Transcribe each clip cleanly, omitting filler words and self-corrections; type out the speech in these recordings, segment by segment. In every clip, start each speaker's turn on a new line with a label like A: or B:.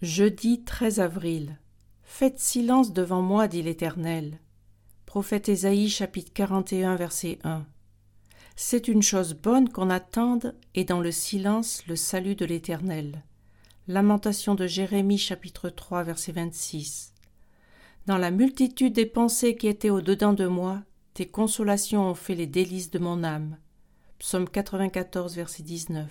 A: Jeudi 13 avril. Faites silence devant moi, dit l'Éternel. Prophète Ésaïe, chapitre 41, verset 1. C'est une chose bonne qu'on attende, et dans le silence, le salut de l'Éternel. Lamentation de Jérémie, chapitre 3, verset 26. Dans la multitude des pensées qui étaient au-dedans de moi, tes consolations ont fait les délices de mon âme. Psaume 94, verset 19.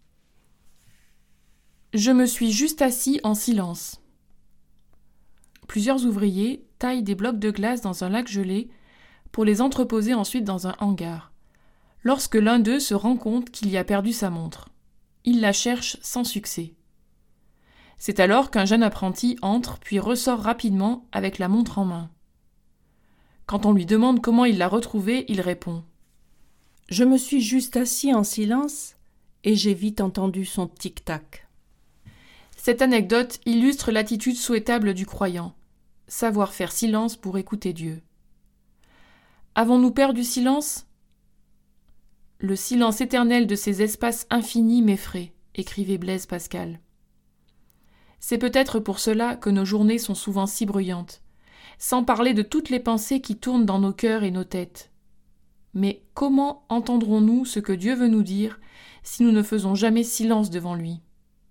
B: Je me suis juste assis en silence. Plusieurs ouvriers taillent des blocs de glace dans un lac gelé pour les entreposer ensuite dans un hangar. Lorsque l'un d'eux se rend compte qu'il y a perdu sa montre, il la cherche sans succès. C'est alors qu'un jeune apprenti entre puis ressort rapidement avec la montre en main. Quand on lui demande comment il l'a retrouvée, il répond
A: « Je me suis juste assis en silence et j'ai vite entendu son tic-tac. »
B: Cette anecdote illustre l'attitude souhaitable du croyant, savoir faire silence pour écouter Dieu. Avons-nous peur du silence ? Le silence éternel de ces espaces infinis m'effraie, écrivait Blaise Pascal. C'est peut-être pour cela que nos journées sont souvent si bruyantes, sans parler de toutes les pensées qui tournent dans nos cœurs et nos têtes. Mais comment entendrons-nous ce que Dieu veut nous dire si nous ne faisons jamais silence devant lui ?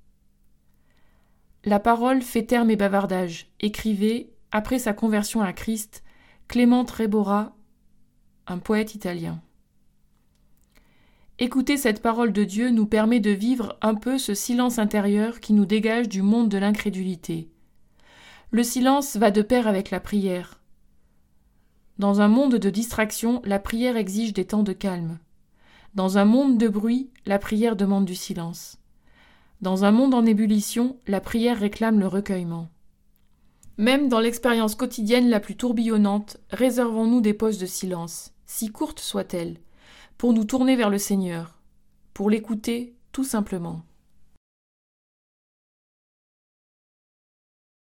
B: La parole fait terme et bavardage, écrivait, après sa conversion à Christ, Clément Trébora, un poète italien. Écouter cette parole de Dieu nous permet de vivre un peu ce silence intérieur qui nous dégage du monde de l'incrédulité. Le silence va de pair avec la prière. Dans un monde de distraction, la prière exige des temps de calme. Dans un monde de bruit, la prière demande du silence. Dans un monde en ébullition, la prière réclame le recueillement. Même dans l'expérience quotidienne la plus tourbillonnante, réservons-nous des pauses de silence, si courtes soient-elles, pour nous tourner vers le Seigneur, pour l'écouter tout simplement.